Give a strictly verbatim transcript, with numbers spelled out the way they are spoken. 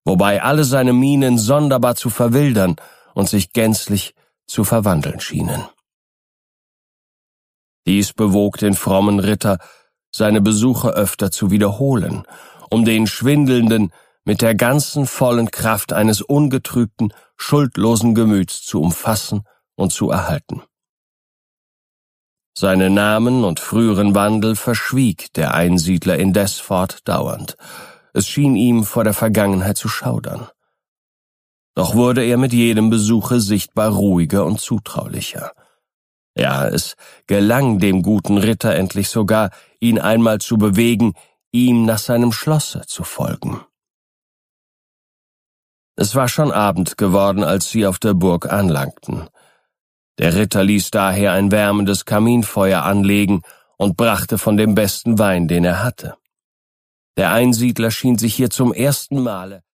wobei alle seine Mienen sonderbar zu verwildern und sich gänzlich zu verwandeln schienen. Dies bewog den frommen Ritter, seine Besuche öfter zu wiederholen, um den Schwindelnden mit der ganzen vollen Kraft eines ungetrübten, schuldlosen Gemüts zu umfassen und zu erhalten. Seine Namen und früheren Wandel verschwieg der Einsiedler indes fortdauernd. Es schien ihm vor der Vergangenheit zu schaudern. Doch wurde er mit jedem Besuche sichtbar ruhiger und zutraulicher. Ja, es gelang dem guten Ritter endlich sogar, ihn einmal zu bewegen, ihm nach seinem Schlosse zu folgen. Es war schon Abend geworden, als sie auf der Burg anlangten. Der Ritter ließ daher ein wärmendes Kaminfeuer anlegen und brachte von dem besten Wein, den er hatte. Der Einsiedler schien sich hier zum ersten Male